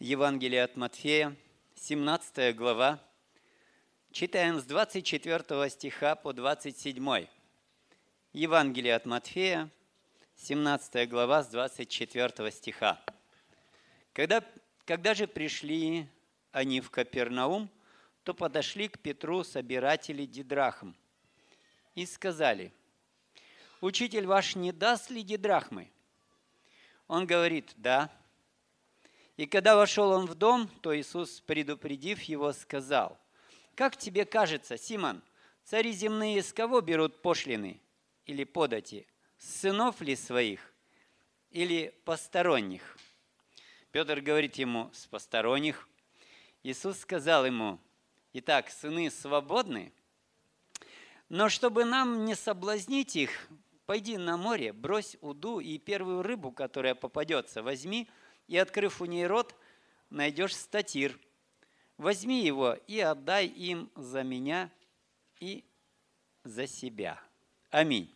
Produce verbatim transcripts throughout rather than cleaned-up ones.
Евангелие от Матфея, семнадцатая глава. Читаем с двадцать четвёртого стиха по двадцать седьмой. Евангелие от Матфея, семнадцатая глава, с двадцать четвёртого стиха. Когда, когда же пришли они в Капернаум, то подошли к Петру собиратели дидрахм и сказали: «Учитель ваш не даст ли дидрахмы?» Он говорит: «Да». И когда вошел он в дом, то Иисус, предупредив его, сказал: «Как тебе кажется, Симон, цари земные с кого берут пошлины или подати? С сынов ли своих или посторонних?» Петр говорит ему: «С посторонних». Иисус сказал ему: «Итак, сыны свободны, но чтобы нам не соблазнить их, пойди на море, брось уду, и первую рыбу, которая попадется, возьми, и, открыв у ней рот, найдешь статир. Возьми его и отдай им за меня и за себя». Аминь.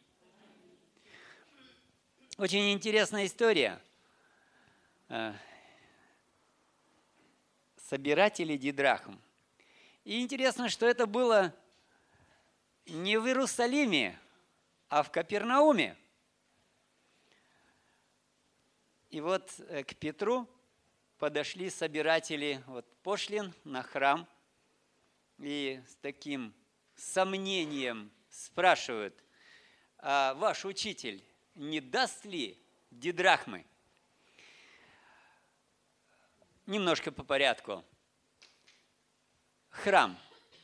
Очень интересная история. Собиратели дидрахм. И интересно, что это было не в Иерусалиме, а в Капернауме. И вот к Петру подошли собиратели вот, пошлин на храм и с таким сомнением спрашивают: «А ваш учитель не даст ли дидрахмы?» Немножко по порядку. Храм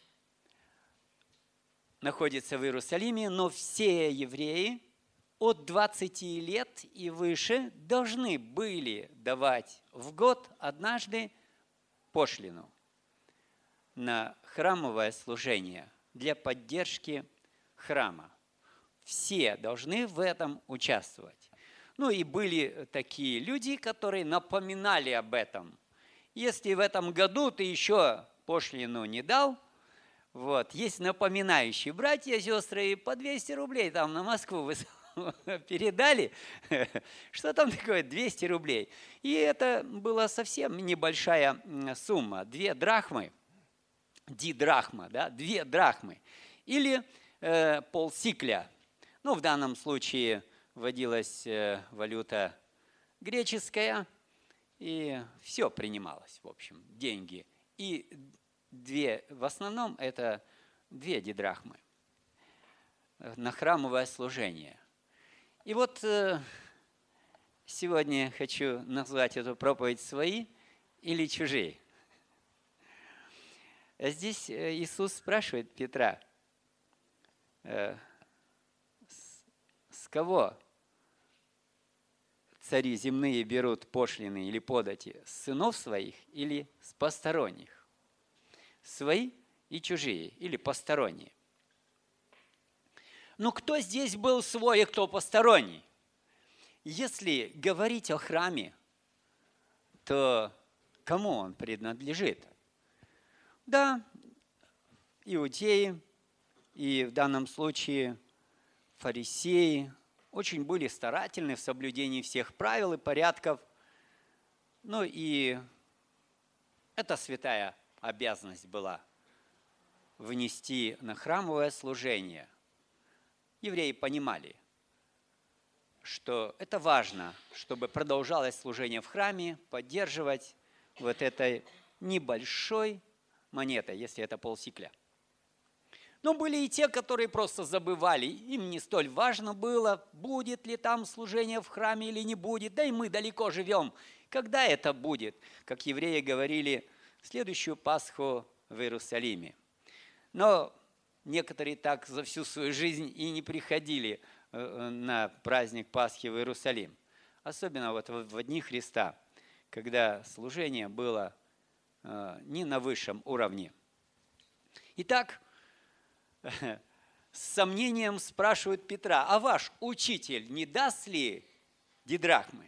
находится в Иерусалиме, но все евреи от двадцати лет и выше должны были давать в год однажды пошлину на храмовое служение для поддержки храма. Все должны в этом участвовать. Ну и были такие люди, которые напоминали об этом. Если в этом году ты еще пошлину не дал, вот, есть напоминающие братья, сестры, и по двести рублей там на Москву вы передали, что там такое, двести рублей. И это была совсем небольшая сумма, две драхмы, дидрахма, да, две драхмы, или э, полсикля. Ну, в данном случае вводилась э, валюта греческая, и все принималось, в общем, деньги. И две, в основном это две дидрахмы на храмовое служение. И вот э, сегодня хочу назвать эту проповедь «Свои или чужие?». Здесь Иисус спрашивает Петра: э, с, с кого цари земные берут пошлины или подати? С сынов своих или с посторонних? Свои и чужие или посторонние. Ну, кто здесь был свой, а кто посторонний? Если говорить о храме, то кому он принадлежит? Да, иудеи, и в данном случае фарисеи очень были старательны в соблюдении всех правил и порядков. Ну и это святая обязанность была внести на храмовое служение. Евреи понимали, что это важно, чтобы продолжалось служение в храме, поддерживать вот этой небольшой монетой, если это полсикля. Но были и те, которые просто забывали, им не столь важно было, будет ли там служение в храме или не будет, да и мы далеко живем. Когда это будет? Как евреи говорили, следующую Пасху в Иерусалиме. Но некоторые так за всю свою жизнь и не приходили на праздник Пасхи в Иерусалим. Особенно вот в дни Христа, когда служение было не на высшем уровне. Итак, с сомнением спрашивают Петра: «А ваш учитель не даст ли дидрахмы?»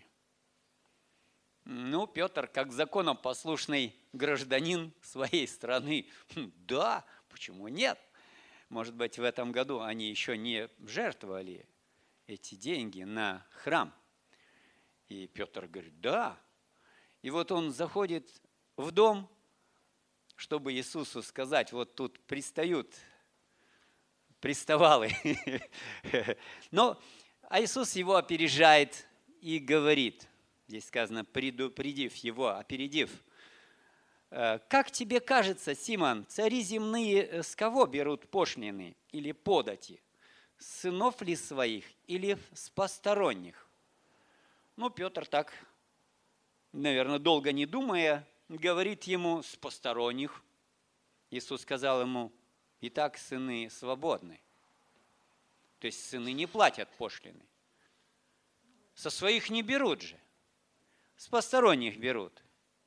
Ну, Петр, как законопослушный гражданин своей страны: «Да, почему нет? Может быть, в этом году они еще не жертвовали эти деньги на храм». И Петр говорит: «Да». И вот он заходит в дом, чтобы Иисусу сказать, вот тут пристают приставалы. Но, а Иисус его опережает и говорит, здесь сказано, предупредив его, опередив, как тебе кажется, Симон, цари земные с кого берут пошлины или подати? С сынов ли своих или с посторонних? Ну, Петр так, наверное, долго не думая, говорит ему, с посторонних. Иисус сказал ему, итак, сыны свободны. То есть сыны не платят пошлины. Со своих не берут же. С посторонних берут.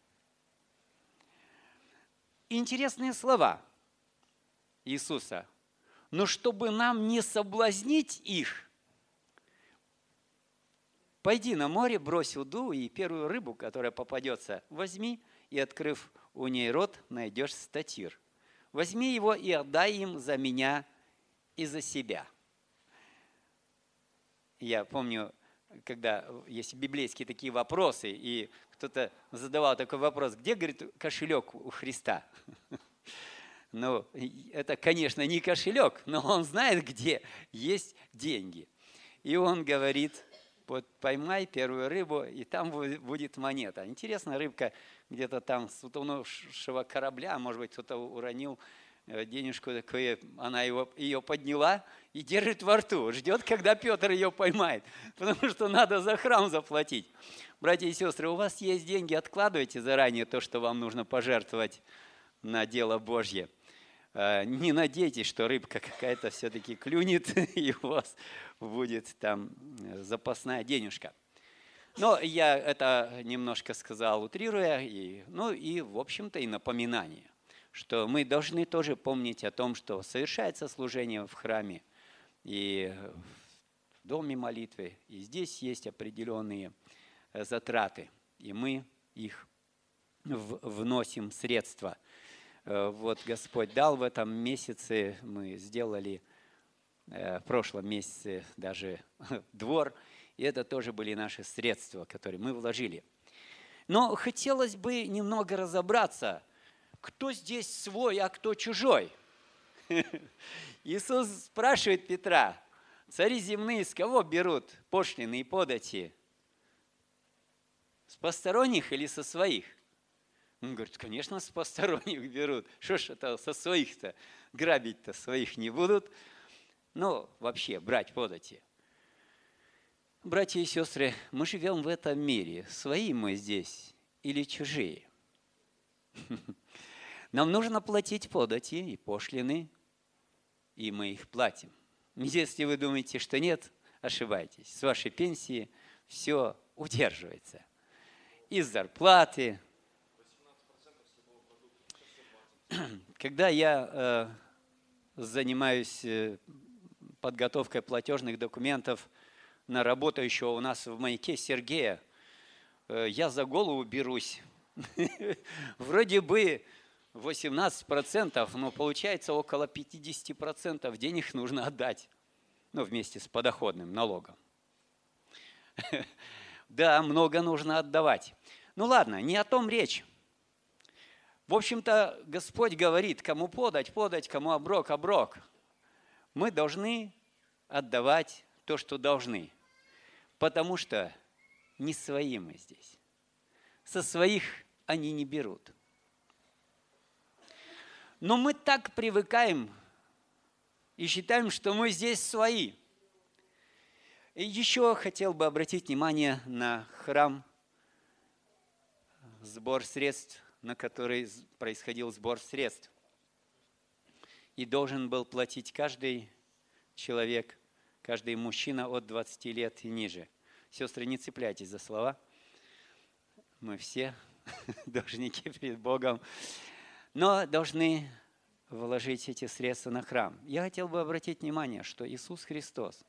Интересные слова Иисуса. Но чтобы нам не соблазнить их, пойди на море, брось уду, и первую рыбу, которая попадется, возьми, и, открыв у ней рот, найдешь статир. Возьми его и отдай им за меня и за себя. Я помню, когда есть библейские такие вопросы, и кто-то задавал такой вопрос, где, говорит, кошелек у Христа? Ну, это, конечно, не кошелек, но он знает, где есть деньги. И он говорит, вот поймай первую рыбу, и там будет монета. Интересно, рыбка где-то там с утонувшего корабля, может быть, кто-то уронил денежку такую, она его, ее подняла и держит во рту, ждет, когда Петр ее поймает, потому что надо за храм заплатить. Братья и сестры, у вас есть деньги, откладывайте заранее то, что вам нужно пожертвовать на дело Божье. Не надейтесь, что рыбка какая-то все-таки клюнет, и у вас будет там запасная денежка. Но я это немножко сказал, утрируя, и, ну и, в общем-то, и напоминание, что мы должны тоже помнить о том, что совершается служение в храме и в доме молитвы, и здесь есть определенные затраты, и мы их вносим средства. Вот Господь дал в этом месяце, мы сделали в прошлом месяце даже двор, и это тоже были наши средства, которые мы вложили. Но хотелось бы немного разобраться, кто здесь свой, а кто чужой. Иисус спрашивает Петра, цари земные с кого берут пошлины и подати? С посторонних или со своих? Он говорит, конечно, с посторонних берут. Что ж это со своих-то? Грабить-то своих не будут. Ну, вообще, брать подати. Братья и сестры, мы живем в этом мире. Свои мы здесь или чужие? Нам нужно платить подати и пошлины, и мы их платим. Если вы думаете, что нет, ошибаетесь. С вашей пенсии все удерживается. Из зарплаты. Когда я э, занимаюсь подготовкой платежных документов на работающего у нас в маяке Сергея, э, я за голову берусь. Вроде бы восемнадцать процентов, но получается около пятьдесят процентов денег нужно отдать, ну, вместе с подоходным налогом. Да, много нужно отдавать. Ну ладно, не о том речь. В общем-то, Господь говорит, кому подать, подать, кому оброк, оброк. Мы должны отдавать то, что должны, потому что не свои мы здесь. Со своих они не берут. Но мы так привыкаем и считаем, что мы здесь свои. И еще хотел бы обратить внимание на храм, сбор средств, на который происходил сбор средств. И должен был платить каждый человек, каждый мужчина от двадцати лет и ниже. Сестры, не цепляйтесь за слова. Мы все должники перед Богом. Но должны вложить эти средства на храм. Я хотел бы обратить внимание, что Иисус Христос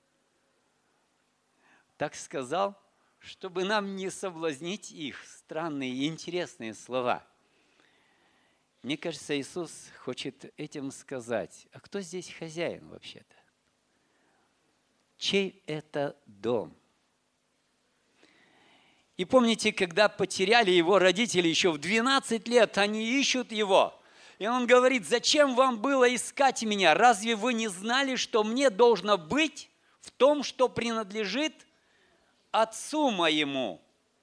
так сказал, чтобы нам не соблазнить их. Странные и интересные слова. Мне кажется, Иисус хочет этим сказать, а кто здесь хозяин вообще-то? Чей это дом? И помните, когда потеряли его родители еще в двенадцать лет, они ищут его. И он говорит: зачем вам было искать меня? Разве вы не знали, что мне должно быть в том, что принадлежит отцу моему?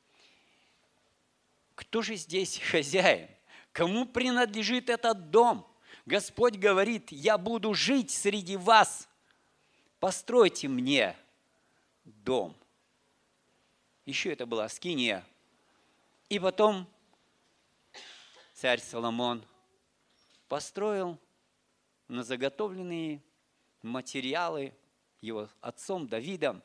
Кто же здесь хозяин? Кому принадлежит этот дом? Господь говорит: я буду жить среди вас. Постройте мне дом. Еще это была скиния. И потом царь Соломон построил на заготовленные материалы его отцом Давидом.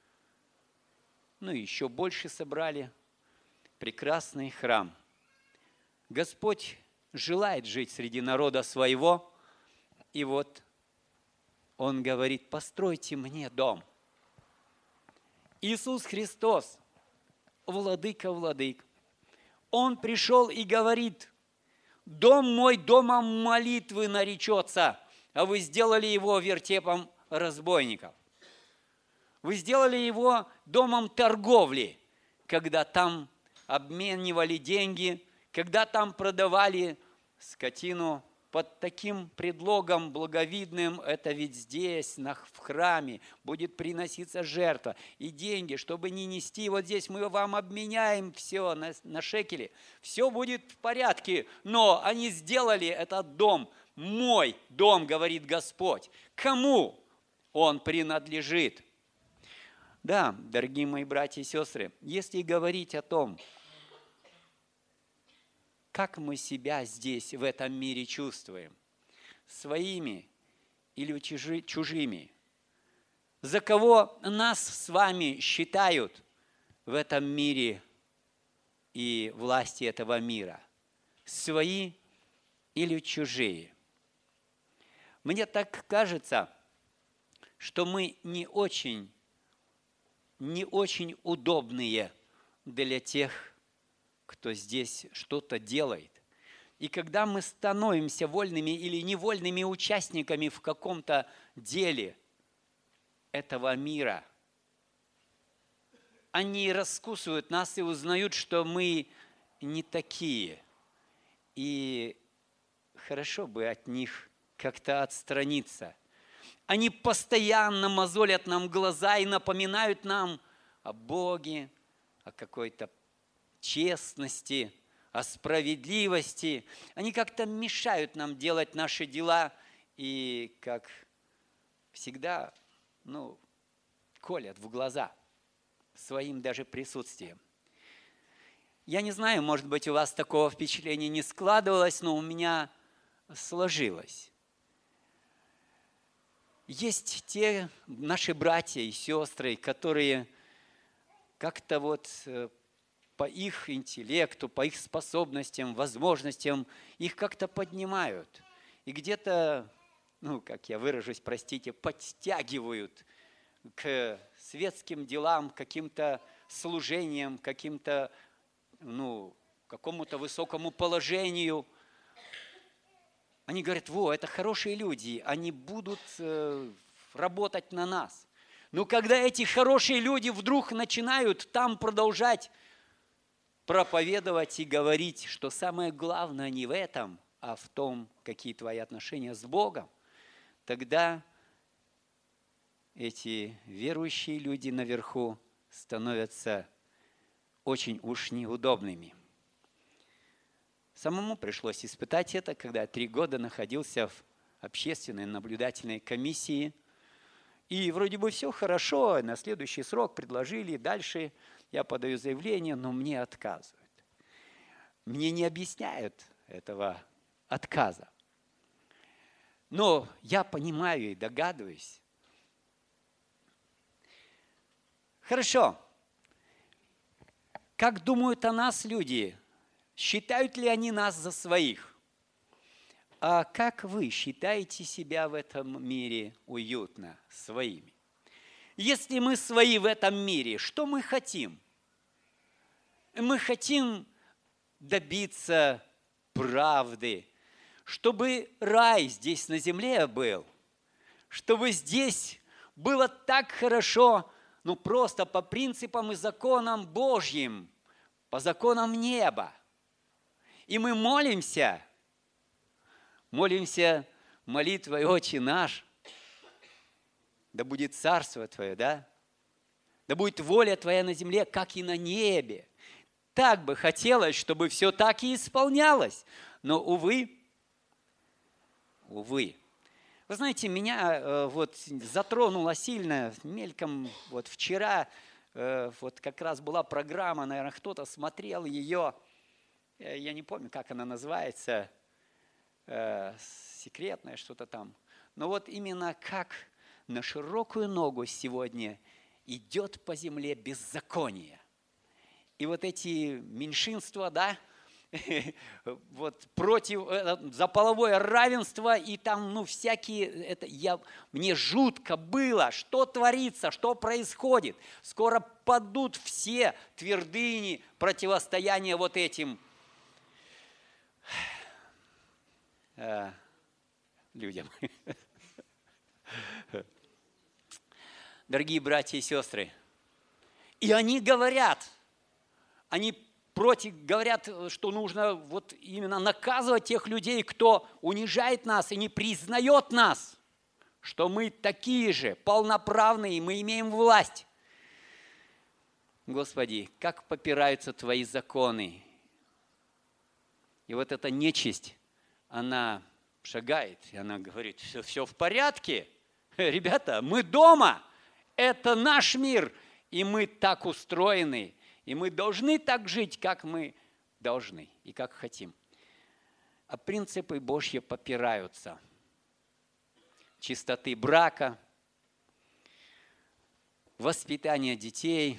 Ну и еще больше собрали прекрасный храм. Господь желает жить среди народа своего. И вот Он говорит: постройте мне дом. Иисус Христос, Владыка владык, Он пришел и говорит: дом мой домом молитвы наречется, а вы сделали его вертепом разбойников. Вы сделали его домом торговли, когда там обменивали деньги, когда там продавали скотину под таким предлогом благовидным: это ведь здесь, в храме, будет приноситься жертва и деньги, чтобы не нести. Вот здесь мы вам обменяем все на, на шекели, все будет в порядке. Но они сделали этот дом, мой дом, говорит Господь. Кому он принадлежит? Да, дорогие мои братья и сестры, если говорить о том, как мы себя здесь, в этом мире чувствуем, своими или чужими, за кого нас с вами считают в этом мире и власти этого мира, свои или чужие. Мне так кажется, что мы не очень, не очень удобные для тех, кто здесь что-то делает. И когда мы становимся вольными или невольными участниками в каком-то деле этого мира, они раскусывают нас и узнают, что мы не такие. И хорошо бы от них как-то отстраниться. Они постоянно мозолят нам глаза и напоминают нам о Боге, о какой-то честности, о справедливости. Они как-то мешают нам делать наши дела и, как всегда, ну, колят в глаза своим даже присутствием. Я не знаю, может быть, у вас такого впечатления не складывалось, но у меня сложилось. Есть те наши братья и сестры, которые как-то вот по их интеллекту, по их способностям, возможностям, их как-то поднимают. И где-то, ну, как я выражусь, простите, подтягивают к светским делам, каким-то служениям, каким-то, ну, какому-то высокому положению. Они говорят: во, это хорошие люди, они будут э, работать на нас. Но когда эти хорошие люди вдруг начинают там продолжать проповедовать и говорить, что самое главное не в этом, а в том, какие твои отношения с Богом, тогда эти верующие люди наверху становятся очень уж неудобными. Самому пришлось испытать это, когда я три года находился в общественной наблюдательной комиссии. И вроде бы все хорошо, на следующий срок предложили, дальше я подаю заявление, но мне отказывают. Мне не объясняют этого отказа. Но я понимаю и догадываюсь. Хорошо. Как думают о нас люди? Считают ли они нас за своих? А как вы считаете себя в этом мире уютно своими? Если мы свои в этом мире, что мы хотим? Мы хотим добиться правды, чтобы рай здесь на земле был, чтобы здесь было так хорошо, ну просто по принципам и законам Божьим, по законам неба. И мы молимся, молимся молитвой «Отче наш», да будет царство Твое, да? Да будет воля Твоя на земле, как и на небе. Так бы хотелось, чтобы все так и исполнялось. Но, увы, увы. Вы знаете, меня э, вот затронуло сильно, мельком, вот вчера, э, вот как раз была программа, наверное, кто-то смотрел ее, э, я не помню, как она называется, э, секретная что-то там. Но вот именно как на широкую ногу сегодня идет по земле беззаконие. И вот эти меньшинства, да, вот против, за половое равенство, и там, ну, всякие, это я, мне жутко было, что творится, что происходит. Скоро падут все твердыни противостояния вот этим э, людям. Дорогие братья и сестры, и они говорят, они против, говорят, что нужно вот именно наказывать тех людей, кто унижает нас и не признает нас, что мы такие же, полноправные, мы имеем власть. Господи, как попираются Твои законы. И вот эта нечисть, она шагает, и она говорит, все, все в порядке, ребята, мы дома, это наш мир, и мы так устроены, и мы должны так жить, как мы должны и как хотим. А принципы Божьи попираются. Чистоты брака, воспитание детей.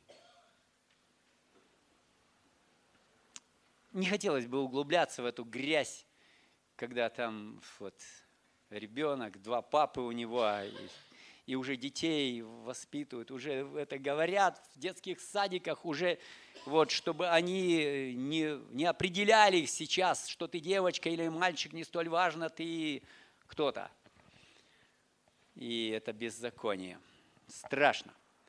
Не хотелось бы углубляться в эту грязь, когда там вот ребенок, два папы у него, и, и уже детей воспитывают, уже это говорят в детских садиках, уже вот, чтобы они не, не определяли сейчас, что ты девочка или мальчик, не столь важно, ты кто-то. И это беззаконие. Страшно.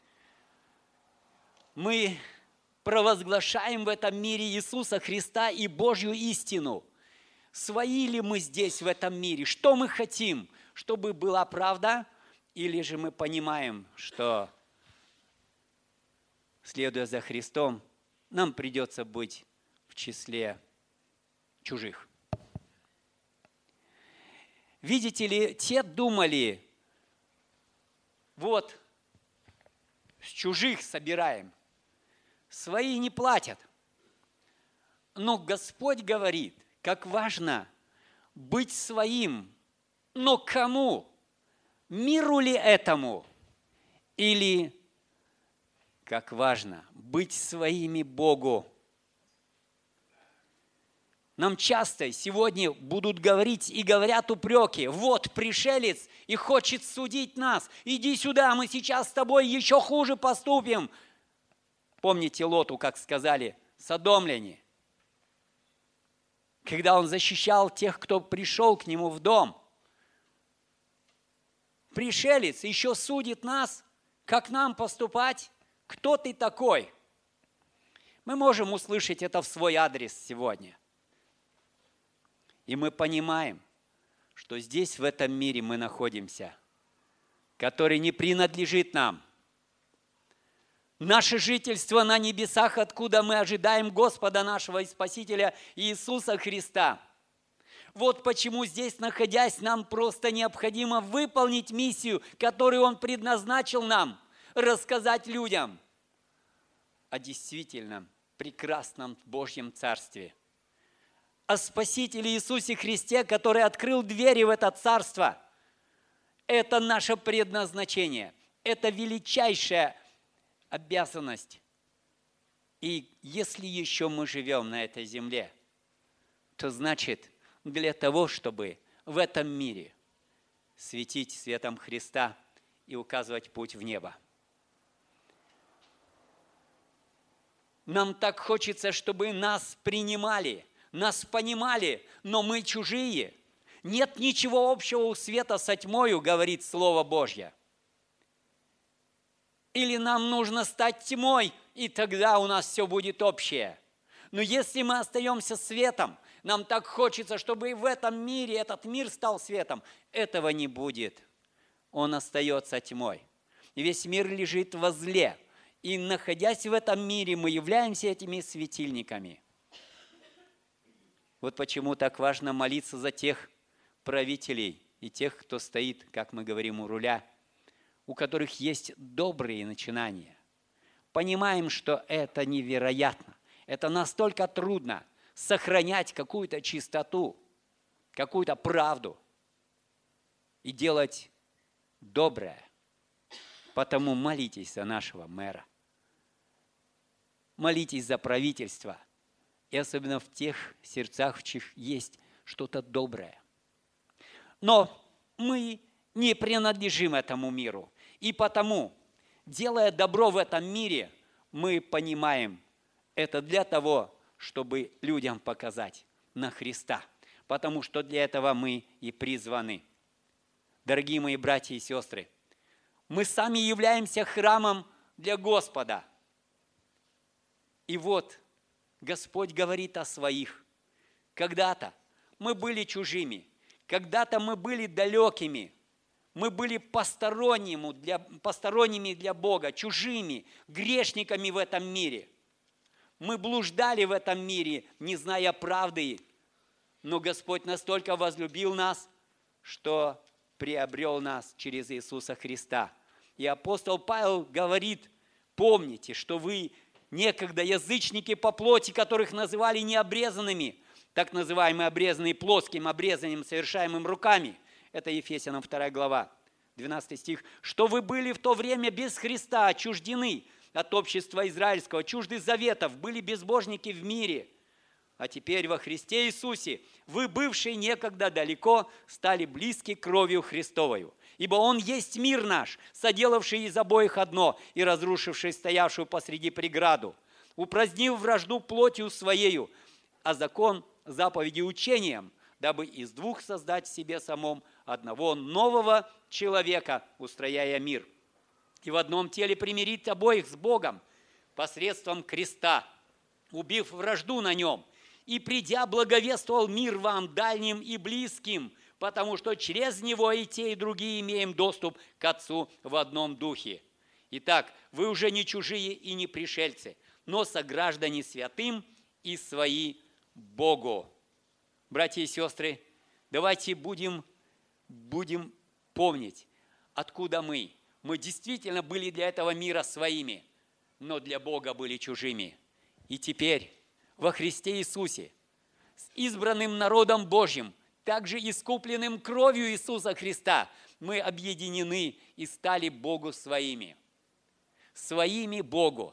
Мы провозглашаем в этом мире Иисуса Христа и Божью истину. Свои ли мы здесь, в этом мире? Что мы хотим? Чтобы была правда? Или же мы понимаем, что, следуя за Христом, нам придется быть в числе чужих? Видите ли, те думали, вот, с чужих собираем, свои не платят. Но Господь говорит, как важно быть своим. Но кому? Миру ли этому? Или, как важно, быть своими Богу? Нам часто сегодня будут говорить и говорят упреки. Вот пришелец и хочет судить нас. Иди сюда, мы сейчас с тобой еще хуже поступим. Помните Лоту, как сказали содомляне, когда он защищал тех, кто пришел к нему в дом. Пришелец еще судит нас, как нам поступать? Кто ты такой? Мы можем услышать это в свой адрес сегодня. И мы понимаем, что здесь, в этом мире мы находимся, который не принадлежит нам. Наше жительство на небесах, откуда мы ожидаем Господа нашего и Спасителя Иисуса Христа. Вот почему здесь, находясь, нам просто необходимо выполнить миссию, которую Он предназначил нам, рассказать людям о действительном прекрасном Божьем Царстве, о Спасителе Иисусе Христе, который открыл двери в это Царство. Это наше предназначение, это величайшая обязанность. И если еще мы живем на этой земле, то значит, для того, чтобы в этом мире светить светом Христа и указывать путь в небо. Нам так хочется, чтобы нас принимали, нас понимали, но мы чужие. Нет ничего общего у света со тьмою, говорит Слово Божье. Или нам нужно стать тьмой, и тогда у нас все будет общее. Но если мы остаемся светом, нам так хочется, чтобы и в этом мире этот мир стал светом. Этого не будет. Он остается тьмой. И весь мир лежит во зле. И находясь в этом мире, мы являемся этими светильниками. Вот почему так важно молиться за тех правителей и тех, кто стоит, как мы говорим, у руля, у которых есть добрые начинания. Понимаем, что это невероятно. Это настолько трудно сохранять какую-то чистоту, какую-то правду и делать доброе. Потому молитесь за нашего мэра. Молитесь за правительство. И особенно в тех сердцах, в чьих есть что-то доброе. Но мы не принадлежим этому миру. И потому, делая добро в этом мире, мы понимаем, это для того, чтобы людям показать на Христа. Потому что для этого мы и призваны. Дорогие мои братья и сестры, мы сами являемся храмом для Господа. И вот Господь говорит о своих. Когда-то мы были чужими, когда-то мы были далекими, мы были посторонними для, посторонними для Бога, чужими, грешниками в этом мире. Мы блуждали в этом мире, не зная правды, но Господь настолько возлюбил нас, что приобрел нас через Иисуса Христа. И апостол Павел говорит: помните, что вы некогда язычники по плоти, которых называли необрезанными, так называемые обрезанные плоским обрезанием, совершаемым руками. Это Ефесянам вторая глава, двенадцатый стих. Что вы были в то время без Христа, отчуждены от общества израильского, чужды заветов, были безбожники в мире. А теперь во Христе Иисусе вы, бывшие некогда далеко, стали близки кровью Христовою. Ибо Он есть мир наш, соделавший из обоих одно и разрушивший стоявшую посреди преграду, упразднив вражду плотью Своею, а закон заповеди учением, дабы из двух создать в себе самом одного нового человека, устрояя мир. И в одном теле примирить обоих с Богом посредством креста, убив вражду на нем, и придя благовествовал мир вам, дальним и близким, потому что через него и те, и другие имеем доступ к Отцу в одном духе. Итак, вы уже не чужие и не пришельцы, но сограждане святым и свои Богу. Братья и сестры, давайте будем, будем помнить, откуда мы. Мы действительно были для этого мира своими, но для Бога были чужими. И теперь во Христе Иисусе с избранным народом Божьим, также искупленным кровью Иисуса Христа, мы объединены и стали Богу своими. Своими Богу.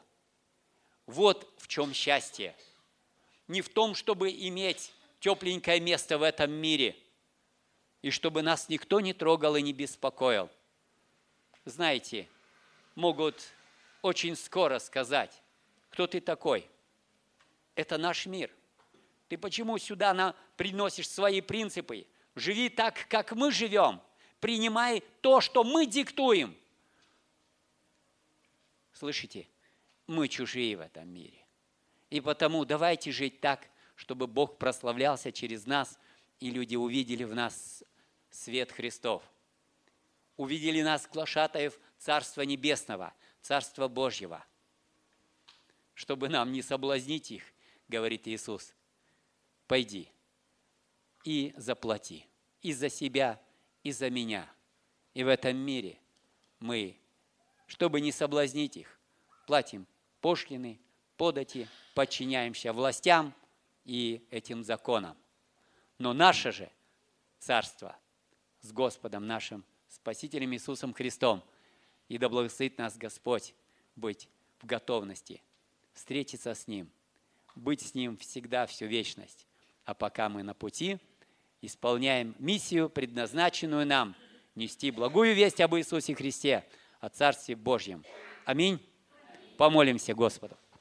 Вот в чем счастье. Не в том, чтобы иметь тепленькое место в этом мире, и чтобы нас никто не трогал и не беспокоил. Знаете, могут очень скоро сказать: кто ты такой? Это наш мир. Ты почему сюда на, приносишь свои принципы? Живи так, как мы живем. Принимай то, что мы диктуем. Слышите? Мы чужие в этом мире. И потому давайте жить так, чтобы Бог прославлялся через нас, и люди увидели в нас свет Христов. Увидели нас, глашатаев Царства Небесного, Царства Божьего. Чтобы нам не соблазнить их, говорит Иисус, пойди и заплати и за себя, и за меня. И в этом мире мы, чтобы не соблазнить их, платим пошлины, подати, подчиняемся властям и этим законам. Но наше же царство с Господом нашим, Спасителем Иисусом Христом. И да благословит нас Господь быть в готовности, встретиться с Ним, быть с Ним всегда, всю вечность. А пока мы на пути, исполняем миссию, предназначенную нам, нести благую весть об Иисусе Христе, о Царстве Божьем. Аминь. Помолимся Господу.